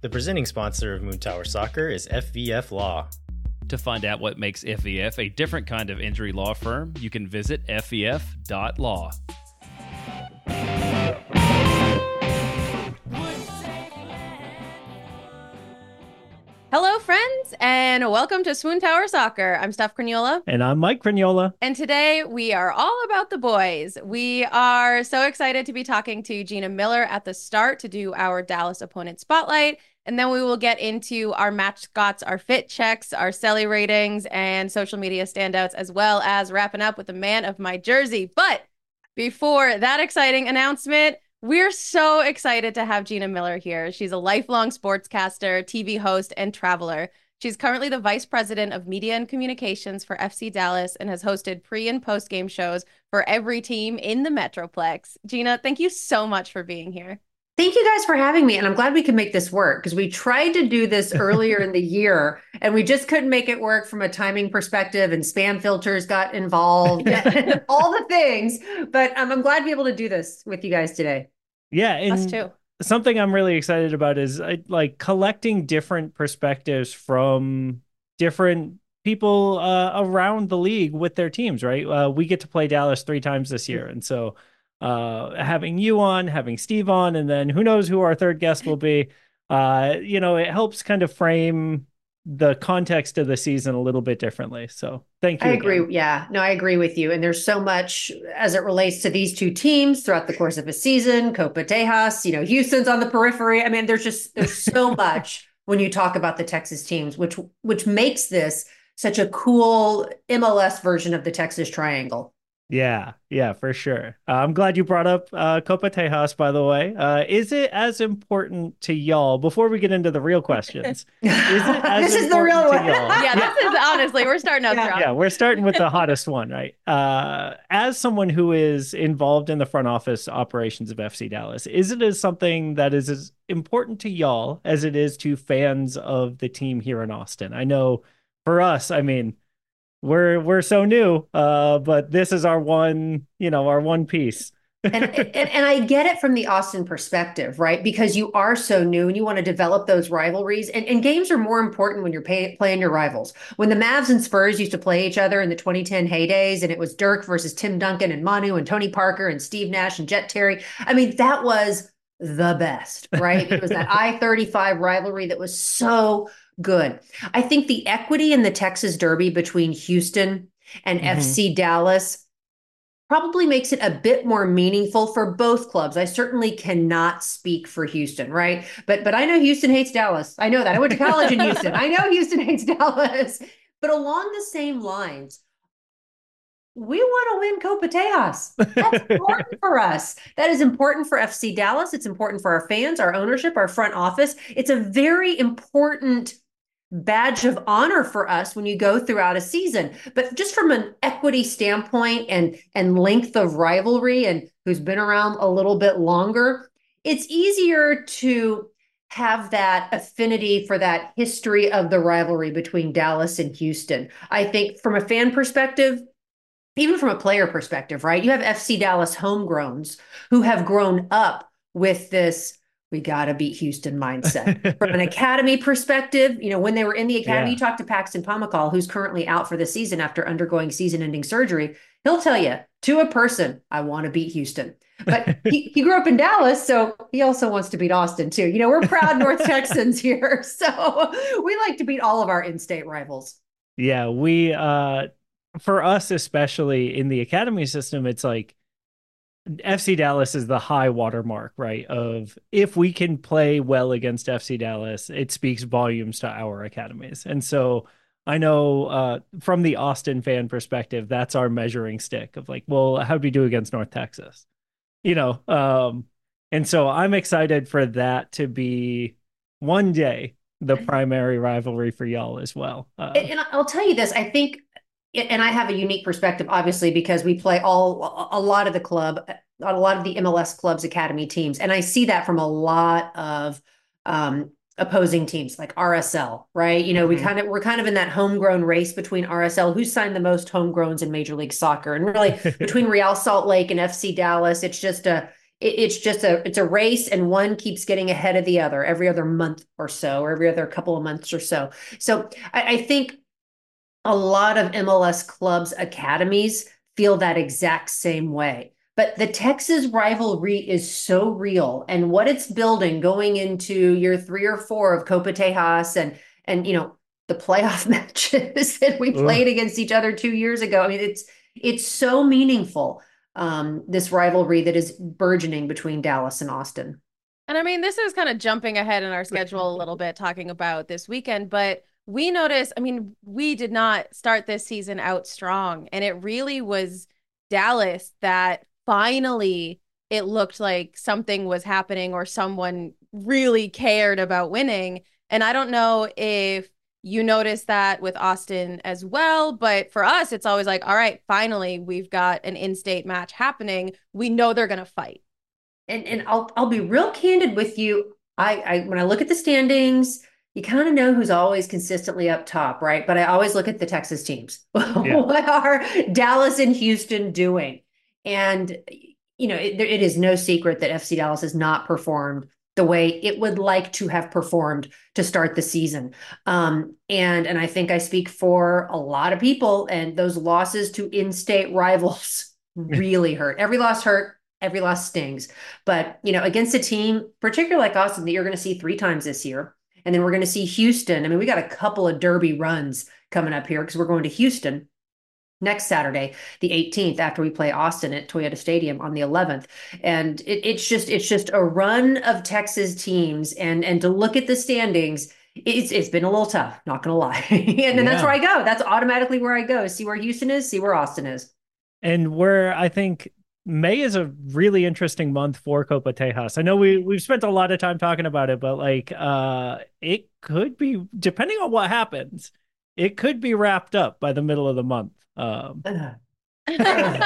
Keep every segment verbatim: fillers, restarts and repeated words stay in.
The presenting sponsor of Moon Tower Soccer is F V F Law. To find out what makes F V F a different kind of injury law firm, you can visit F V F dot law. Hello, friends, and welcome to Swoon Tower Soccer. I'm Steph Cragnola. And I'm Mike Cragnola. And today we are all about the boys. We are so excited to be talking to Gina Miller at the start to do our Dallas opponent spotlight. And then we will get into our mascots, our fit checks, our Selly ratings, and social media standouts, as well as wrapping up with the man of my jersey. But before that exciting announcement, we're so excited to have Gina Miller here. She's a lifelong sportscaster, T V host, and traveler. She's currently the vice president of media and communications for F C Dallas and has hosted pre and post game shows for every team in the Metroplex. Gina, thank you so much for being here. Thank you guys for having me. And I'm glad we could make this work because we tried to do this earlier in the year and we just couldn't make it work from a timing perspective, and spam filters got involved and all the things. But um, I'm glad to be able to do this with you guys today. Yeah. And Us too. Something I'm really excited about is I, like collecting different perspectives from different people uh, around the league with their teams, right? Uh, we get to play Dallas three times this year. And so uh, having you on, having Steve on, and then who knows who our third guest will be, uh, you know, it helps kind of frame the context of the season a little bit differently. So thank you. I agree. again. Yeah, no, I agree with you. And there's so much as it relates to these two teams throughout the course of a season. Copa Tejas, you know, Houston's on the periphery. I mean, there's just, there's so much when you talk about the Texas teams, which, which makes this such a cool M L S version of the Texas Triangle. Yeah, yeah, for sure. Uh, I'm glad you brought up uh, Copa Tejas, by the way. Uh, is it as important to y'all, before we get into the real questions, is it as this is the real one. Yeah, this is honestly, we're starting out Yeah. strong. Yeah, we're starting with the hottest one, right? Uh, as someone who is involved in the front office operations of F C Dallas, is it as something that is as important to y'all as it is to fans of the team here in Austin? I know for us, I mean, We're we're so new, uh, but this is our one, you know, our one piece. and, and and I get it from the Austin perspective, right? Because you are so new and you want to develop those rivalries. And, and games are more important when you're pay, playing your rivals. When the Mavs and Spurs used to play each other in the twenty ten heydays, and it was Dirk versus Tim Duncan and Manu and Tony Parker and Steve Nash and Jet Terry. I mean, that was the best, right? It was that I thirty-five rivalry that was so good. I think the equity in the Texas Derby between Houston and mm-hmm. F C Dallas probably makes it a bit more meaningful for both clubs. I certainly cannot speak for Houston, right? But but I know Houston hates Dallas. I know that. I went to college in Houston. I know Houston hates Dallas. But along the same lines, we want to win Copa Tejas. That's important for us. That is important for F C Dallas. It's important for our fans, our ownership, our front office. It's a very important badge of honor for us when you go throughout a season. But just from an equity standpoint and, and length of rivalry, and who's been around a little bit longer, it's easier to have that affinity for that history of the rivalry between Dallas and Houston. I think from a fan perspective, even from a player perspective, right? You have F C Dallas homegrowns who have grown up with this, we got to beat Houston mindset. From an academy perspective, you know, when they were in the academy, yeah. You talk to Paxton Pomykal, who's currently out for the season after undergoing season-ending surgery. He'll tell you to a person, I want to beat Houston. But he, he grew up in Dallas, so he also wants to beat Austin too. You know, we're proud North Texans here. So we like to beat all of our in-state rivals. Yeah, we, uh, for us, especially in the academy system, it's like, F C Dallas is the high watermark, right? Of if we can play well against F C Dallas, it speaks volumes to our academies. And so I know uh, from the Austin fan perspective, that's our measuring stick of like, well, how'd we do against North Texas? You know, um, and so I'm excited for that to be one day the primary rivalry for y'all as well. Uh, and, and I'll tell you this, I think, and I have a unique perspective, obviously, because we play all a lot of the club, a lot of the M L S clubs, academy teams. And I see that from a lot of um, opposing teams like R S L, right? You know, mm-hmm. we kind of, we're kind of in that homegrown race between R S L, who's signed the most homegrowns in Major League Soccer. And really between Real Salt Lake and F C Dallas, it's just a, it, it's just a it's a race, and one keeps getting ahead of the other every other month or so, or every other couple of months or so. So I, I think a lot of M L S clubs academies feel that exact same way. But the Texas rivalry is so real, and what it's building going into year three or four of Copa Tejas, and and you know the playoff matches that we played Ugh. against each other two years ago. I mean, it's it's so meaningful. Um, this rivalry that is burgeoning between Dallas and Austin. And I mean, this is kind of jumping ahead in our schedule a little bit, talking about this weekend, but we noticed, I mean, we did not start this season out strong, and it really was Dallas that finally it looked like something was happening, or someone really cared about winning. And I don't know if you noticed that with Austin as well, but for us, it's always like, all right, finally, we've got an in-state match happening. We know they're going to fight. And and I'll I'll be real candid with you. I, I when I look at the standings, you kind of know who's always consistently up top, right? But I always look at the Texas teams. Yeah. What are Dallas and Houston doing? And you know, it, it is no secret that F C Dallas has not performed the way it would like to have performed to start the season. Um, and, and I think I speak for a lot of people, and those losses to in-state rivals really hurt. Every loss hurt, every loss stings. But, you know, against a team, particularly like Austin, that you're going to see three times this year, and then we're going to see Houston. I mean, we got a couple of derby runs coming up here because we're going to Houston next Saturday, the eighteenth, after we play Austin at Toyota Stadium on the eleventh. And it, it's just it's just a run of Texas teams. And and to look at the standings, it's it's been a little tough, not going to lie. and yeah. and that's where I go. That's automatically where I go. See where Houston is, see where Austin is. And where I think May is a really interesting month for Copa Tejas. I know we, we've spent a lot of time talking about it, but like uh, it could be, depending on what happens, it could be wrapped up by the middle of the month. Um, I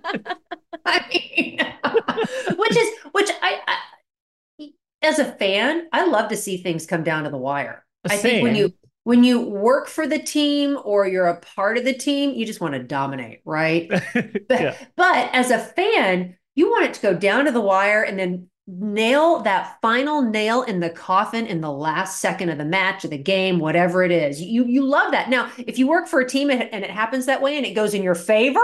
mean, which is which I, I, as a fan, I love to see things come down to the wire. I Same. think when you when you work for the team or you're a part of the team, you just want to dominate, right? But, yeah. but as a fan, you want it to go down to the wire and then nail that final nail in the coffin in the last second of the match or the game, whatever it is. You you love that. Now, if you work for a team and it happens that way and it goes in your favor,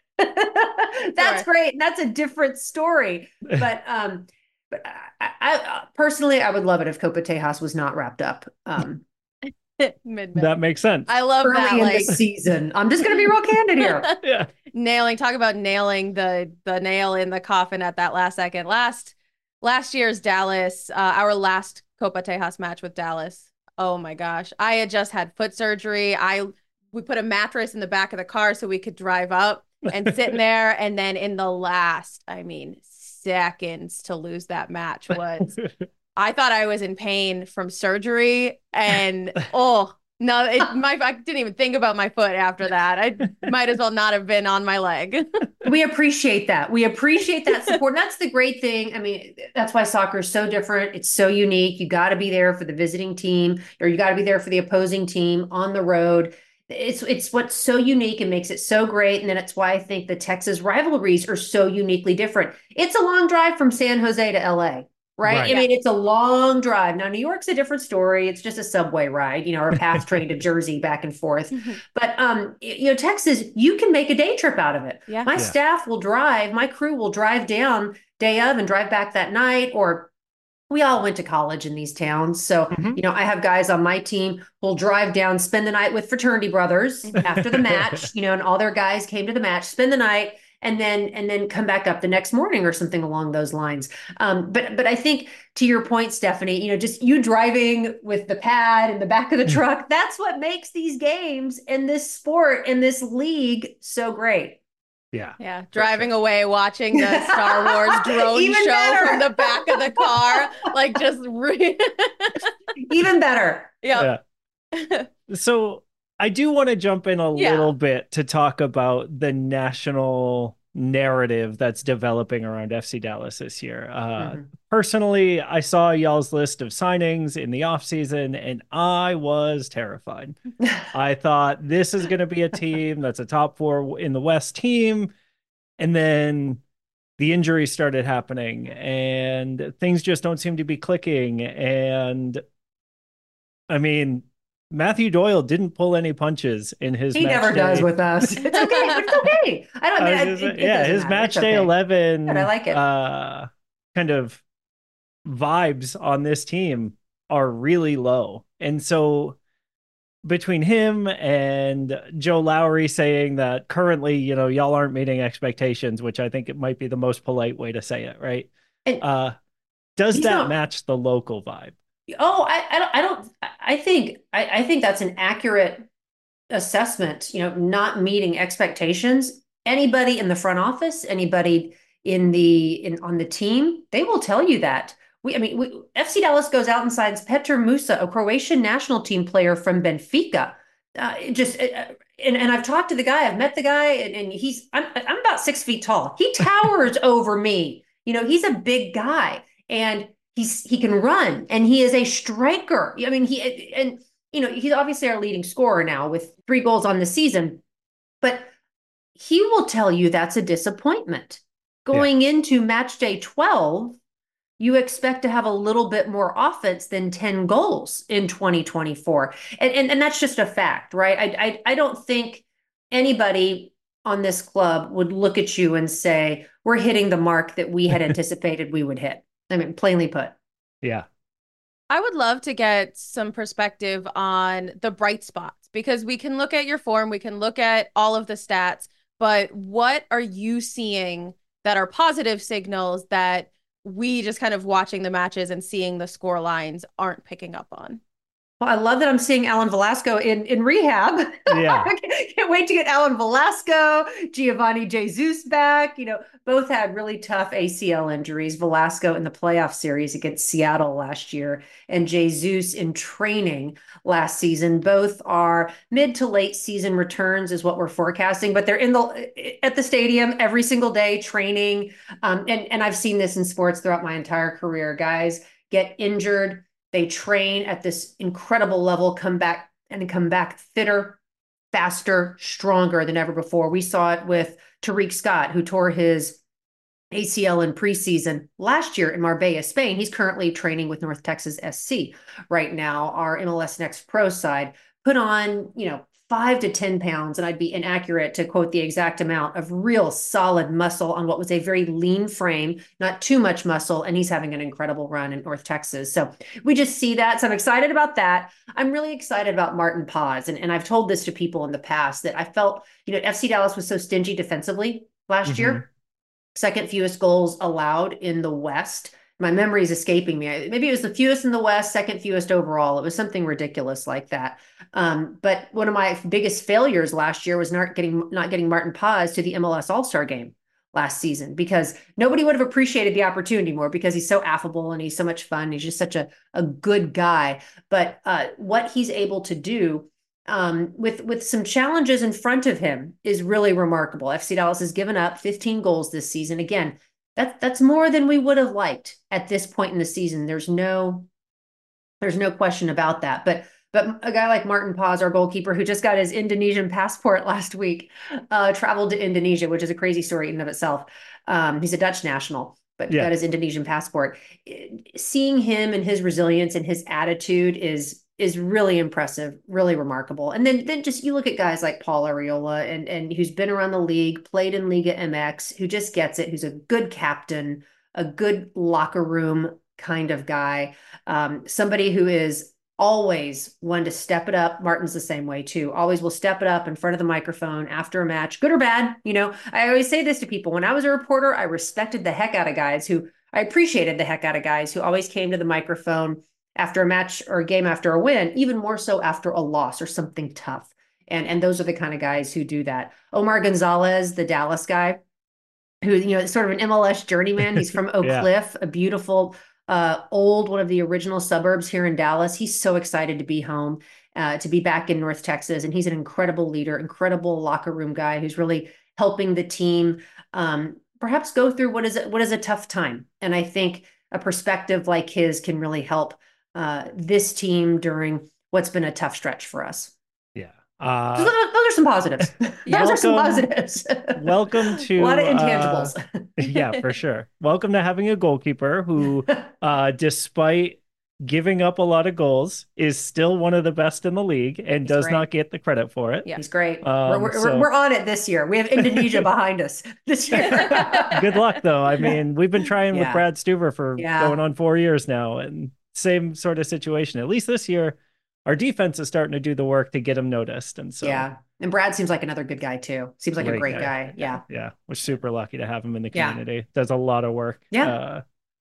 that's sure. great. And that's a different story. But um, but I, I personally, I would love it if Copa Tejas was not wrapped up. Um, Mid-May. That makes sense. I love early that. in Like the season. I'm just going to be real candid here. Yeah. Nailing. Talk about nailing the the nail in the coffin at that last second. Last. Last year's Dallas, uh, our last Copa Tejas match with Dallas. Oh my gosh. I had just had foot surgery. I we put a mattress in the back of the car so we could drive up and sit in there. And then in the last, I mean, seconds to lose that match was, I thought I was in pain from surgery. And oh, no, it, my, I didn't even think about my foot after that. I might as well not have been on my leg. We appreciate that. We appreciate that support. And that's the great thing. I mean, that's why soccer is so different. It's so unique. You got to be there for the visiting team, or you got to be there for the opposing team on the road. It's it's what's so unique and makes it so great. And then it's why I think the Texas rivalries are so uniquely different. It's a long drive from San Jose to L A. Right? right. I mean, it's a long drive. Now, New York's a different story. It's just a subway ride, you know, or a path train to Jersey back and forth. Mm-hmm. But, um, you know, Texas, you can make a day trip out of it. Yeah. My yeah. staff will drive, my crew will drive down day of and drive back that night. Or we all went to college in these towns. So, mm-hmm. you know, I have guys on my team who'll drive down, spend the night with fraternity brothers after the match, you know, and all their guys came to the match, spend the night, and then and then come back up the next morning or something along those lines. Um, but but I think to your point, Stephanie, you know, just you driving with the pad in the back of the truck, that's what makes these games and this sport and this league so great. Yeah. Yeah. Driving sure. away, watching the Star Wars drone show better. From the back of the car. Like just re- even better. Yep. Yeah. So I do want to jump in a yeah. little bit to talk about the national narrative that's developing around F C Dallas this year. Uh, mm-hmm. Personally, I saw y'all's list of signings in the offseason, and I was terrified. I thought this is going to be a team that's a top four in the West team. And then the injuries started happening and things just don't seem to be clicking. And I mean, Matthew Doyle didn't pull any punches in his He match never day. does with us. It's okay, but it's okay. I don't I mean, was it, just- it yeah, doesn't his matter. match It's day okay. eleven Good, I like it. uh kind of vibes on this team are really low. And so between him and Joe Lowry saying that currently, you know, y'all aren't meeting expectations, which I think it might be the most polite way to say it, right? And Uh, does he's that not- match the local vibe? Oh, I, I don't, I don't, I think, I, I think that's an accurate assessment, you know, not meeting expectations. Anybody in the front office, anybody in the, in, on the team, they will tell you that. We, I mean, we, F C Dallas goes out and signs Petr Musa, a Croatian national team player from Benfica. Uh, it just, uh, and, and I've talked to the guy, I've met the guy, and, and he's, I'm, I'm about six feet tall. He towers over me. You know, he's a big guy, and he's, he can run, and he is a striker. I mean, he, and, you know, he's obviously our leading scorer now with three goals on the season, but he will tell you that's a disappointment. Going yeah. into match day twelve, you expect to have a little bit more offense than ten goals in twenty twenty-four. And, and, and that's just a fact, right? I, I, I don't think anybody on this club would look at you and say, we're hitting the mark that we had anticipated we would hit. I mean, plainly put. Yeah. I would love to get some perspective on the bright spots, because we can look at your form, we can look at all of the stats, but what are you seeing that are positive signals that we just kind of watching the matches and seeing the score lines aren't picking up on? Well, I love that I'm seeing Alan Velasco in, in rehab. Yeah. Can't wait to get Alan Velasco, Giovanni Jesus back. You know, both had really tough A C L injuries. Velasco in the playoff series against Seattle last year, and Jesus in training last season. Both are mid to late season returns is what we're forecasting, but they're in the at the stadium every single day training. Um, and, and I've seen this in sports throughout my entire career. Guys get injured. They train at this incredible level, come back and come back fitter, faster, stronger than ever before. We saw it with Tariq Scott, who tore his A C L in preseason last year in Marbella, Spain. He's currently training with North Texas S C right now. Our M L S Next Pro side put on, you know, five to ten pounds, and I'd be inaccurate to quote the exact amount of real solid muscle on what was a very lean frame, not too much muscle. And he's having an incredible run in North Texas. So we just see that. So I'm excited about that. I'm really excited about Martin Paz. And, and I've told this to people in the past that I felt, you know, F C Dallas was so stingy defensively last mm-hmm. year. Second fewest goals allowed in the West. My memory is escaping me. Maybe it was the fewest in the West, second fewest overall. It was something ridiculous like that. Um, but one of my biggest failures last year was not getting not getting Martin Paz to the M L S All-Star game last season, because nobody would have appreciated the opportunity more, because he's so affable and he's so much fun. He's just such a, a good guy. But uh, what he's able to do um, with, with some challenges in front of him is really remarkable. F C Dallas has given up fifteen goals this season. Again, That's that's more than we would have liked at this point in the season. There's no, there's no question about that. But but a guy like Martin Paz, our goalkeeper, who just got his Indonesian passport last week, uh, traveled to Indonesia, which is a crazy story in and of itself. Um, he's a Dutch national, but yeah. got his Indonesian passport. Seeing him and his resilience and his attitude is is really impressive, really remarkable. And then, then just you look at guys like Paul Arriola, and, and who's been around the league, played in Liga M X, who just gets it, who's a good captain, a good locker room kind of guy, um, somebody who is always one to step it up. Martin's the same way too. Always will step it up in front of the microphone after a match, good or bad. You know, I always say this to people. When I was a reporter, I respected the heck out of guys who, I appreciated the heck out of guys who always came to the microphone after a match or a game after a win, even more so after a loss or something tough. And, and those are the kind of guys who do that. Omar Gonzalez, the Dallas guy, who, you know, is sort of an M L S journeyman. He's from Oak yeah. Cliff, a beautiful, uh, old, one of the original suburbs here in Dallas. He's so excited to be home, uh, to be back in North Texas. And he's an incredible leader, incredible locker room guy who's really helping the team um, perhaps go through what is, what is a tough time. And I think a perspective like his can really help Uh, this team during what's been a tough stretch for us. Yeah. Uh, So those, those are some positives. Those are some welcome- positives. welcome to a lot of uh, intangibles. yeah, for sure. Welcome to having a goalkeeper who, uh, despite giving up a lot of goals, is still one of the best in the league and He's does great. not get the credit for it. Yeah. He's great. Um, we're, we're, so- we're on it this year. We have Indonesia behind us this year. Good luck, though. I mean, we've been trying with Yeah. Brad Stuver for Yeah. going on four years now, and same sort of situation. At least this year, our defense is starting to do the work to get him noticed. And so, Yeah. And Brad seems like another good guy too. Seems like a Great great guy. guy. Yeah. yeah, we're super lucky to have him in the Yeah. community. Does a lot of work. Yeah. Uh,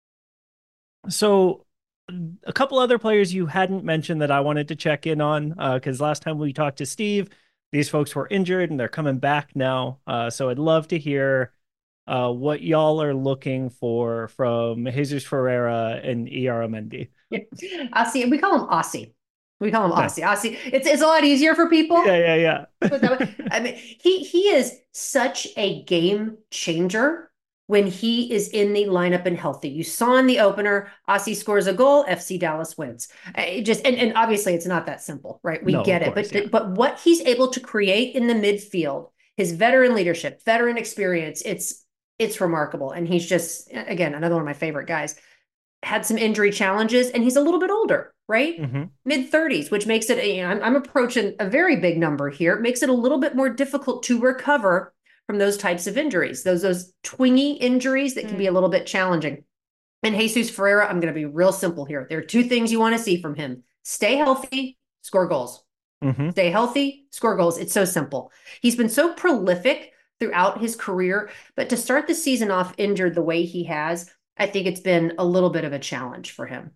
so, a couple other players you hadn't mentioned that I wanted to check in on, because last time we talked to Steve, these folks were injured and they're coming back now. Uh, so I'd love to hear uh, what y'all are looking for from Jesus Ferreira and Iaramendi. Aussie. We call him Aussie. We call him Nice. Aussie. Aussie. It's it's a lot easier for people. Yeah, yeah, yeah. Put it that way. I mean, he he is such a game changer when he is in the lineup and healthy. You saw in the opener, Aussie scores a goal, F C Dallas wins. Uh, It just and, and obviously it's not that simple, right? We No, get of it, course, but yeah. but what he's able to create in the midfield, his veteran leadership, veteran experience, it's it's remarkable. And he's just again another one of my favorite guys. Had some injury challenges, and he's a little bit older, right? Mhm. Mid thirties, which makes it, you know, I'm, I'm approaching a very big number here. It makes it a little bit more difficult to recover from those types of injuries, those those twingy injuries that can be a little bit challenging. And Jesus Ferreira, I'm going to be real simple here. There are two things you want to see from him: stay healthy, score goals. Mhm. Stay healthy, score goals. It's so simple. He's been so prolific throughout his career, but to start the season off injured the way he has, I think it's been a little bit of a challenge for him.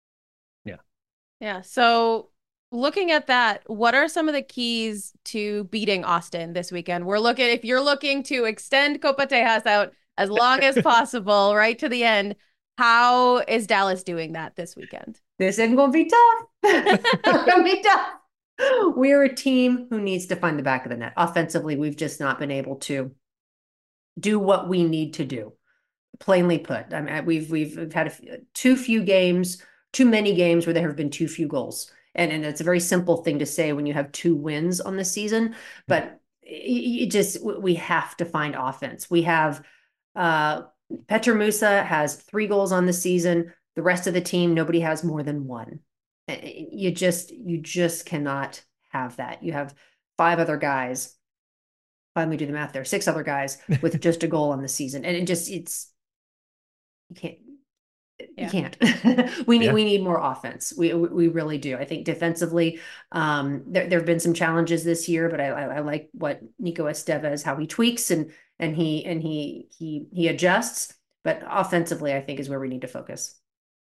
Yeah. So looking at that, what are some of the keys to beating Austin this weekend? We're looking, if you're looking to extend Copa Tejas out as long as possible, right to the end, how is Dallas doing that this weekend? This isn't going to be tough. It's going to be tough. We're a team who needs to find the back of the net. Offensively, we've just not been able to do what we need to do. Plainly put, I mean, we've we've, we've had a few, too few games, too many games where there have been too few goals, and and it's a very simple thing to say when you have two wins on the season, but you just we have to find offense. We have uh, Petr Musa has three goals on the season. The rest of the team, nobody has more than one. You just you just cannot have that. You have five other guys. Finally, do the math there. Six other guys with just a goal on the season, and it just it's. You can't. Yeah. You can't. we need Yeah. we need more offense. We we really do. I think defensively, um, there there have been some challenges this year, but I, I I like what Nico Estevez, how he tweaks and and he and he he he adjusts. But offensively, I think is where we need to focus.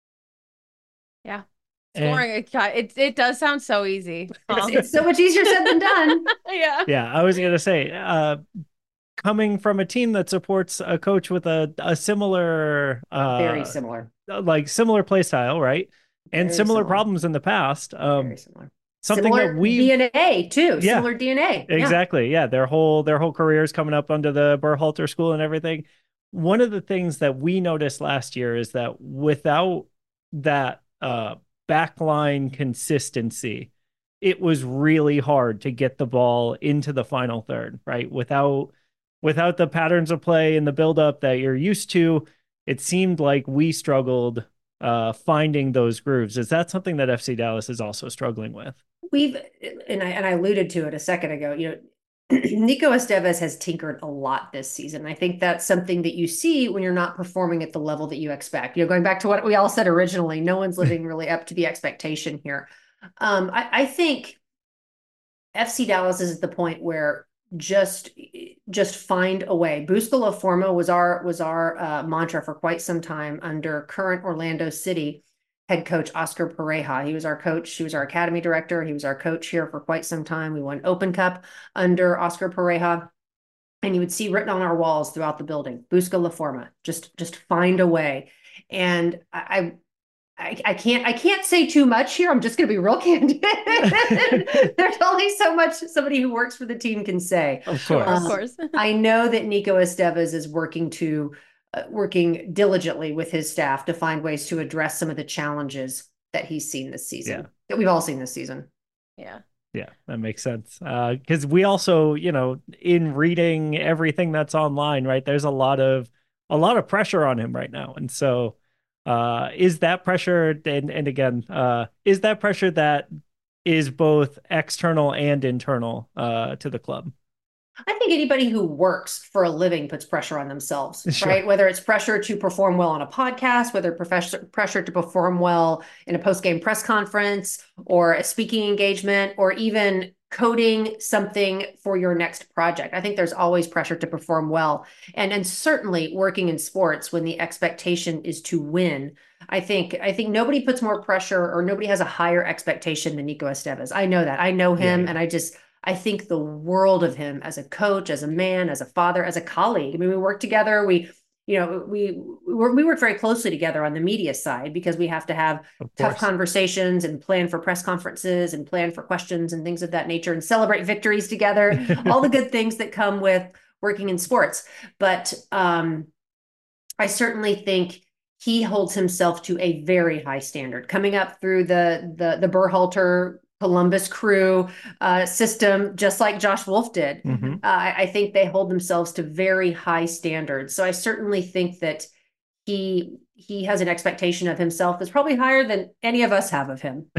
Yeah. And- Scoring, it, it, it does sound so easy. It's, it's so much easier said than done. Yeah. Yeah, I was gonna say, uh, coming from a team that supports a coach with a a similar, uh, Very similar. like similar play style, right? And Very similar similar. problems in the past. Um, Very similar. something Similar that we D N A too. Yeah. Similar D N A. Yeah. exactly, yeah, their whole their whole careers coming up under the Berhalter school and everything. One of the things that we noticed last year is that without that uh, backline consistency, it was really hard to get the ball into the final third, right? Without without the patterns of play and the buildup that you're used to, it seemed like we struggled uh, finding those grooves. Is that something that F C Dallas is also struggling with? We've and I and I alluded to it a second ago. You know, Nico Estevez has tinkered a lot this season. I think that's something that you see when you're not performing at the level that you expect. You know, going back to what we all said originally, no one's living really up to the expectation here. Um, I, I think F C Dallas is at the point where just just find a way. Busca La Forma was our was our uh, mantra for quite some time under current Orlando City head coach Oscar Pareja. He was our coach. He was our academy director. He was our coach here for quite some time. We won Open Cup under Oscar Pareja. And you would see written on our walls throughout the building, Busca La Forma, just, just find a way. And I, I, I can't, I can't say too much here. I'm just going to be real candid. There's only so much somebody who works for the team can say. Of Sure, course. of course. I know that Nico Estevez is working to uh, working diligently with his staff to find ways to address some of the challenges that he's seen this season, Yeah. that we've all seen this season. Yeah. Yeah, that makes sense. Uh, because we also, you know, in reading everything that's online, right, there's a lot of a lot of pressure on him right now. And so uh is that pressure and and again, uh is that pressure that is both external and internal uh to the club? I think anybody who works for a living puts pressure on themselves, Sure. right? Whether it's pressure to perform well on a podcast, whether professor, pressure to perform well in a post-game press conference or a speaking engagement, or even coding something for your next project. I think there's always pressure to perform well. And, and certainly working in sports when the expectation is to win. I think I think nobody puts more pressure or nobody has a higher expectation than Nico Estevez. I know that. I know him, Yeah, yeah. and I just I think the world of him as a coach, as a man, as a father, as a colleague. I mean, we work together. We, you know, we we work, we work very closely together on the media side because we have to have Of tough course. conversations and plan for press conferences and plan for questions and things of that nature and celebrate victories together. All the good things that come with working in sports. But um, I certainly think he holds himself to a very high standard. Coming up through the the the Berhalter Columbus Crew uh, system, just like Josh Wolf did. Mhm. Uh, I, I think they hold themselves to very high standards. So I certainly think that he he has an expectation of himself that's probably higher than any of us have of him.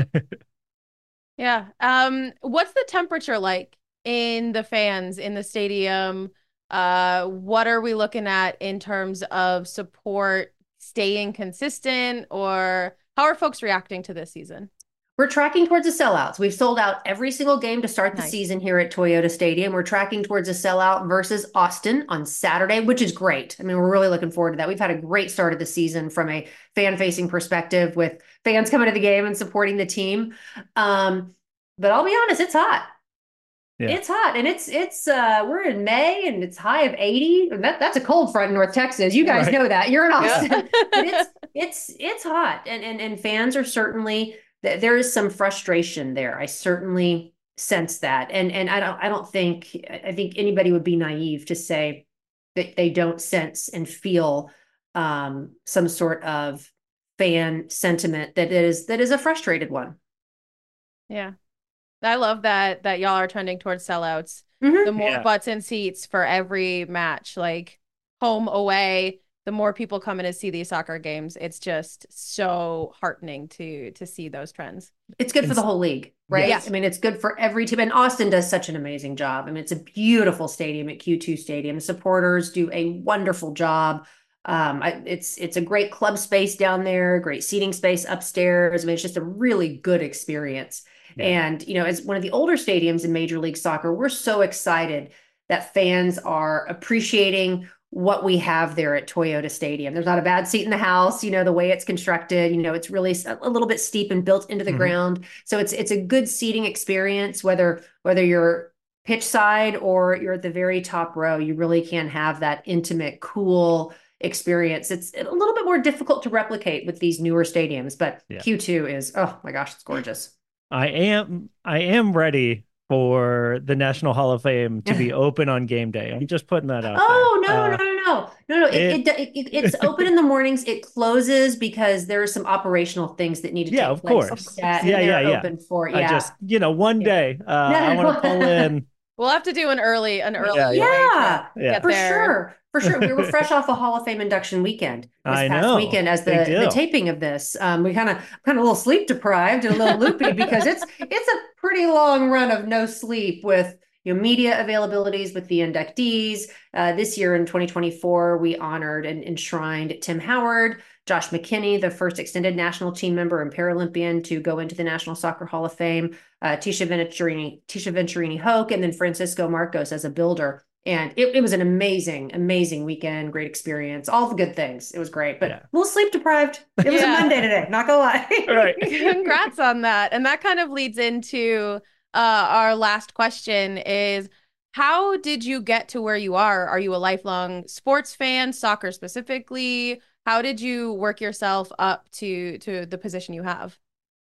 Yeah. Um, what's the temperature like in the fans in the stadium? Uh, what are we looking at in terms of support staying consistent, or how are folks reacting to this season? We're tracking towards a sellout. We've sold out every single game to start the Nice. season here at Toyota Stadium. We're tracking towards a sellout versus Austin on Saturday, which is great. I mean, we're really looking forward to that. We've had a great start of the season from a fan-facing perspective with fans coming to the game and supporting the team. Um, but I'll be honest, it's hot. Yeah. It's hot, and it's it's uh we're in May and it's high of eighty. And that that's a cold front in North Texas. You guys Right. know that. You're in Austin. Yeah. But it's it's it's hot. And and and fans are certainly there is some frustration there. I certainly sense that. And and I don't I don't think I think anybody would be naive to say that they don't sense and feel um some sort of fan sentiment that is that is a frustrated one. Yeah. I love that that y'all are trending towards sellouts. Mhm. The more Yeah. butts and seats for every match, like home, away, the more people come in to see these soccer games. It's just so heartening to to see those trends. It's good for the whole league, right? Yes. I mean, it's good for every team. And Austin does such an amazing job. I mean, it's a beautiful stadium at Q two Stadium. The supporters do a wonderful job. Um, I, it's it's a great club space down there, great seating space upstairs. I mean, it's just a really good experience. Yeah. And, you know, as one of the older stadiums in Major League Soccer, we're so excited that fans are appreciating what we have there at Toyota Stadium. There's not a bad seat in the house, you know, the way it's constructed, you know, it's really a little bit steep and built into the Mhm. ground. So it's it's a good seating experience, whether whether you're pitch side or you're at the very top row, you really can have that intimate, cool experience. It's a little bit more difficult to replicate with these newer stadiums, but Yeah. Q two is, oh my gosh, it's gorgeous. I am I am ready for the National Hall of Fame to be open on game day. I'm just putting that out Oh, there. no, Uh, no, no, no, no, no. It, it- it, it, it's open in the mornings. It closes because there are some operational things that need to Yeah, take of place. course. Yeah, and Yeah, they're yeah, yeah. open for, I yeah. just, you know, one Yeah. day uh, I want to pull in. We'll have to do an early an early Yeah, away yeah, trip. Yeah. Get for there. sure. For sure. We were fresh off a Hall of Fame induction weekend this I past know. weekend as Big the, the deal. taping of this. Um, we kind of kind of a little sleep deprived and a little loopy because it's it's a pretty long run of no sleep with you know media availabilities with the inductees. Uh, this year in twenty twenty-four, we honored and enshrined Tim Howard, Josh McKinney, the first extended national team member and Paralympian to go into the National Soccer Hall of Fame, uh, Tisha Venturini, Tisha Venturini Hoke, and then Francisco Marcos as a builder. And it, it was an amazing, amazing weekend, great experience, all the good things. It was great, but Yeah. a little sleep deprived. It was Yeah. a Monday today, not gonna lie. Right. Congrats on that. And that kind of leads into uh, our last question is how did you get to where you are? Are you a lifelong sports fan, soccer specifically? How did you work yourself up to to the position you have?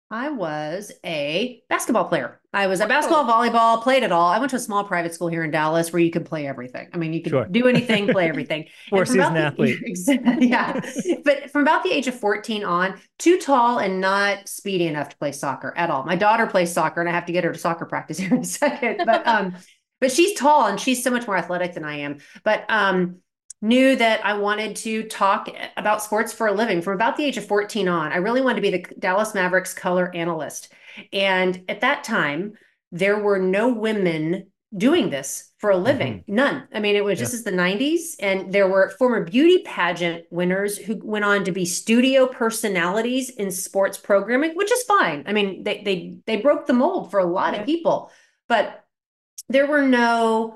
I was a basketball player. I was a Wow. basketball, volleyball, played it all. I went to a small private school here in Dallas where you could play everything. I mean, you could Sure. do anything, play everything. Four And from season about the- athlete. Exactly, yeah. But from about the age of fourteen on, too tall and not speedy enough to play soccer at all. My daughter plays soccer, and I have to get her to soccer practice here in a second. But um, but she's tall and she's so much more athletic than I am. But um, knew that I wanted to talk about sports for a living from about the age of fourteen on. I really wanted to be the Dallas Mavericks color analyst. And at that time, there were no women doing this for a living. Mm-hmm. None. I mean, it was, yeah. This is the nineties. And there were former beauty pageant winners who went on to be studio personalities in sports programming, which is fine. I mean, they they they broke the mold for a lot yeah. of people. But there were no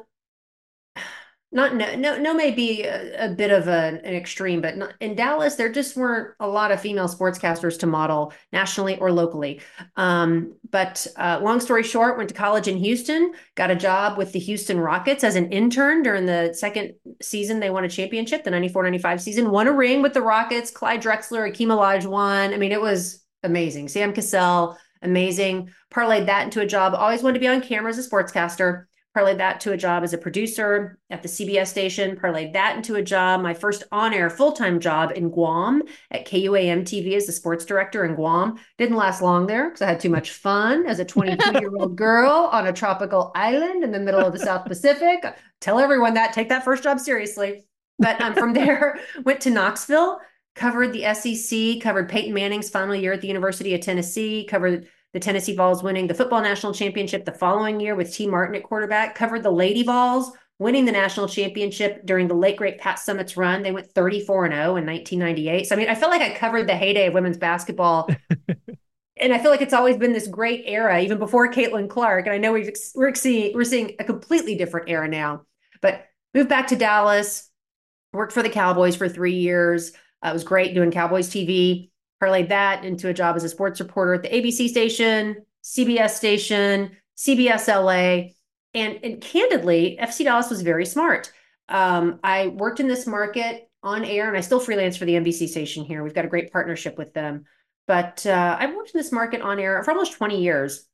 Not no no no may be a, a bit of a, an extreme, but not, in Dallas there just weren't a lot of female sportscasters to model nationally or locally. Um, but uh, long story short, went to college in Houston, got a job with the Houston Rockets as an intern during the second season they won a championship, the ninety-four ninety-five season. Won a ring with the Rockets. Clyde Drexler, Akeem Olajuwon. I mean, it was amazing. Sam Cassell, amazing. Parlayed that into a job. Always wanted to be on camera as a sportscaster. Parlayed that to a job as a producer at the C B S station, parlayed that into a job, my first on-air full-time job in Guam at K U A M T V as the sports director in Guam. Didn't last long there because I had too much fun as a twenty-two-year-old girl on a tropical island in the middle of the South Pacific. Tell everyone that, take that first job seriously. But um, from there, went to Knoxville, covered the S E C, covered Peyton Manning's final year at the University of Tennessee, covered the Tennessee Vols winning the football national championship the following year with T. Martin at quarterback, covered the Lady Vols winning the national championship during the late great Pat Summitt's run. They went thirty-four and oh in nineteen ninety-eight. So, I mean, I felt like I covered the heyday of women's basketball. And I feel like it's always been this great era, even before Caitlin Clark. And I know we've, we're, seeing, we're seeing a completely different era now. But moved back to Dallas, worked for the Cowboys for three years. Uh, it was great doing Cowboys T V. Parlayed that into a job as a sports reporter at the A B C station, C B S station, C B S L A. And, and candidly, F C Dallas was very smart. Um, I worked in this market on air, and I still freelance for the N B C station here. We've got a great partnership with them. But uh, I've worked in this market on air for almost twenty years.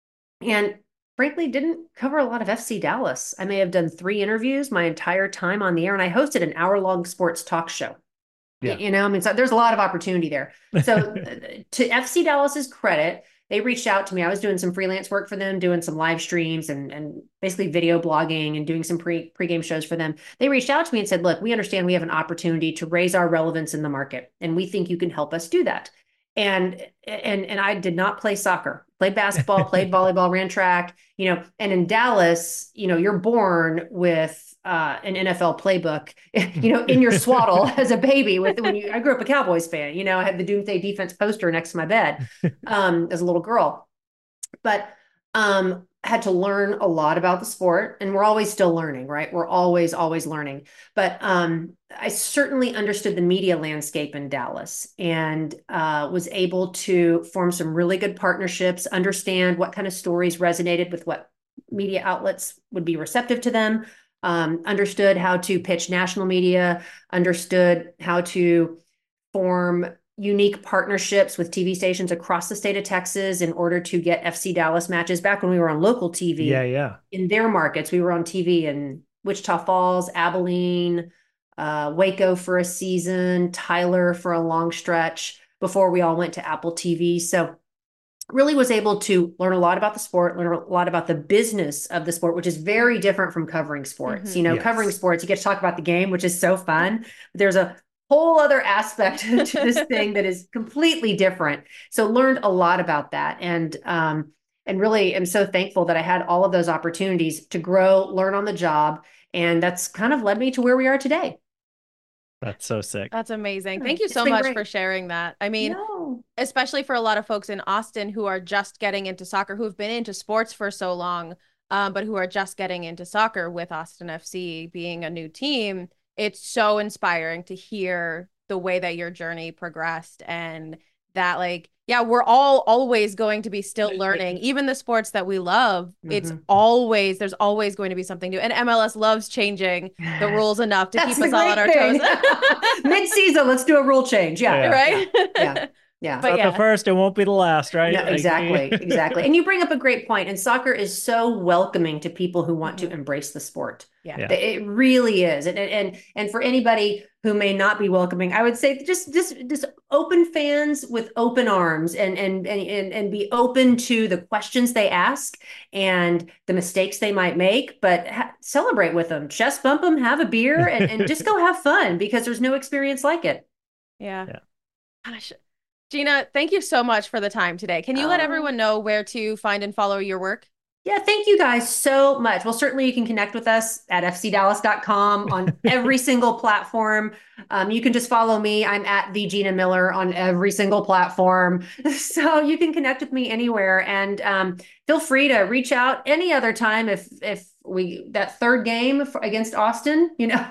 And frankly, didn't cover a lot of F C Dallas. I may have done three interviews my entire time on the air, and I hosted an hour-long sports talk show. Yeah. You know, I mean, so there's a lot of opportunity there. So to F C Dallas's credit, they reached out to me. I was doing some freelance work for them, doing some live streams and, and basically video blogging and doing some pre pregame shows for them. They reached out to me and said, look, we understand we have an opportunity to raise our relevance in the market, and we think you can help us do that. And, and, and I did not play soccer, played basketball, played volleyball, ran track, you know, and in Dallas, you know, you're born with uh, an N F L playbook, you know, in your swaddle as a baby with, when you, I grew up a Cowboys fan, you know, I had the Doomsday Defense poster next to my bed um, as a little girl, but um, had to learn a lot about the sport, and we're always still learning, right? We're always, always learning. But um, I certainly understood the media landscape in Dallas and uh, was able to form some really good partnerships, understand what kind of stories resonated with what media outlets would be receptive to them, um, understood how to pitch national media, understood how to form unique partnerships with T V stations across the state of Texas in order to get F C Dallas matches back when we were on local T V. Yeah, yeah. In their markets, we were on T V in Wichita Falls, Abilene, uh, Waco for a season, Tyler for a long stretch before we all went to Apple T V. So really was able to learn a lot about the sport, learn a lot about the business of the sport, which is very different from covering sports. Mm-hmm. You know, yes. Covering sports, you get to talk about the game, which is so fun. But there's a whole other aspect to this thing that is completely different. So learned a lot about that. And, um, and really am so thankful that I had all of those opportunities to grow, learn on the job. And that's kind of led me to where we are today. That's so sick. That's amazing. Thank you so much great. for sharing that. I mean, no. especially for a lot of folks in Austin who are just getting into soccer, who've been into sports for so long, um, but who are just getting into soccer with Austin F C being a new team. It's so inspiring to hear the way that your journey progressed, and that, like, yeah, we're all always going to be still learning, even the sports that we love. Mm-hmm. It's always, there's always going to be something new. And M L S loves changing the rules enough to keep us all on our toes. Mid-season, let's do a rule change. Yeah. yeah. Right? Yeah. Yeah. But Not yeah. the first, it won't be the last, right? No, Like, exactly, exactly. And you bring up a great point. And soccer is so welcoming to people who want Mhm. to embrace the sport. Yeah. Yeah. It really is. And and and for anybody who may not be welcoming, I would say just just just open fans with open arms and and and and, and be open to the questions they ask and the mistakes they might make, but ha- celebrate with them. Chest bump them, have a beer, and, and just go have fun because there's no experience like it. Yeah. Yeah. Gosh. Gina, thank you so much for the time today. Can you let Oh. everyone know where to find and follow your work? Yeah, thank you guys so much. Well, certainly you can connect with us at f c dallas dot com on every single platform. Um, you can just follow me. I'm at the Gina Miller on every single platform. So you can connect with me anywhere. And um, feel free to reach out any other time if if we that third game for, against Austin, you know,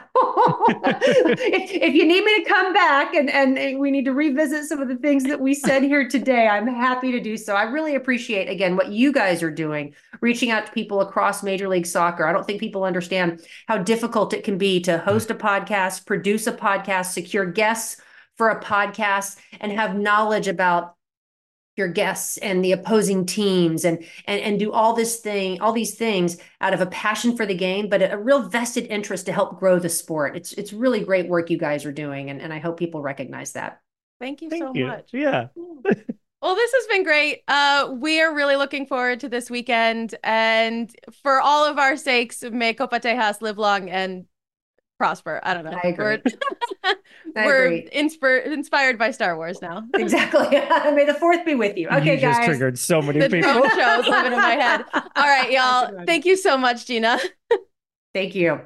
if, if you need me to come back and, and we need to revisit some of the things that we said here today, I'm happy to do so. I really appreciate, again, what you guys are doing, reaching out to people across Major League Soccer. I don't think people understand how difficult it can be to host a podcast, produce a podcast, secure guests for a podcast, and have knowledge about your guests and the opposing teams and and and do all this thing, all these things out of a passion for the game, but a, a real vested interest to help grow the sport. It's it's really great work you guys are doing, and, and I hope people recognize that. Thank you Thank so you. much. Yeah. Well, this has been great. Uh, we are really looking forward to this weekend. And for all of our sakes, may Copa Tejas live long and prosper. I don't know. I agree. We're, I we're agree. inspir- inspired by Star Wars now. Exactly. May the fourth be with you. Okay, You just guys. triggered so many The people. drone show's living in my head. All right, y'all. Thank you so much, Gina. Thank you.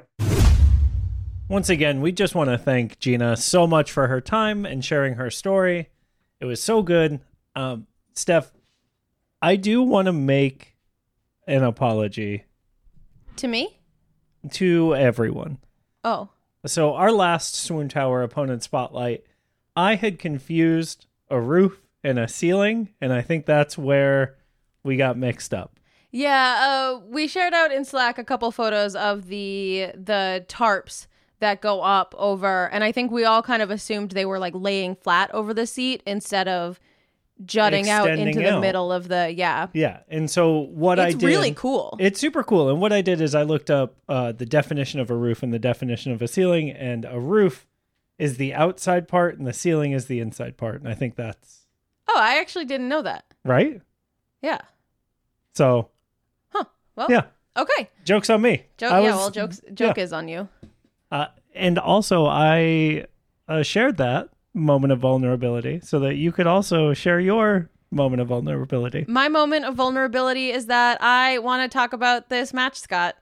Once again, we just want to thank Gina so much for her time and sharing her story. It was so good. Um, Steph, I do want to make an apology To me? to everyone. Oh. So our last Swoon Tower opponent spotlight, I had confused a roof and a ceiling, and I think that's where we got mixed up. Yeah, uh, we shared out in Slack a couple photos of the the tarps that go up over, and I think we all kind of assumed they were like laying flat over the seat instead of jutting out Extending into the out. middle of the, yeah. Yeah, and so what I It's did... really cool. It's super cool. And what I did is I looked up uh, the definition of a roof and the definition of a ceiling, and a roof is the outside part and the ceiling is the inside part. And I think that's Oh, I actually didn't know that. right. Yeah. So, Well, yeah, okay. joke's on me. Joke, I yeah, was- well, jokes, joke is on you. Uh, and also, I uh, shared that moment of vulnerability so that you could also share your moment of vulnerability. My moment of vulnerability is that I want to talk about this match, Scott.